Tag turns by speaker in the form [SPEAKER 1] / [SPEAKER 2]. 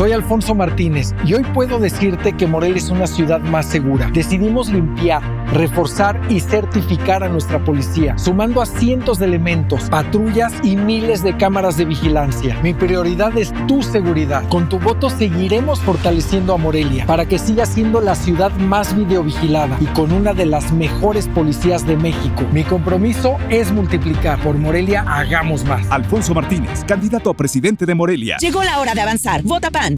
[SPEAKER 1] Soy Alfonso Martínez y hoy puedo decirte que Morelia es una ciudad más segura. Decidimos limpiar, reforzar y certificar a nuestra policía, sumando a cientos de elementos, patrullas y miles de cámaras de vigilancia. Mi prioridad es tu seguridad. Con tu voto seguiremos fortaleciendo a Morelia para que siga siendo la ciudad más videovigilada y con una de las mejores policías de México. Mi compromiso es multiplicar. Por Morelia, hagamos más.
[SPEAKER 2] Alfonso Martínez, candidato a presidente de Morelia.
[SPEAKER 3] Llegó la hora de avanzar. Vota PAN.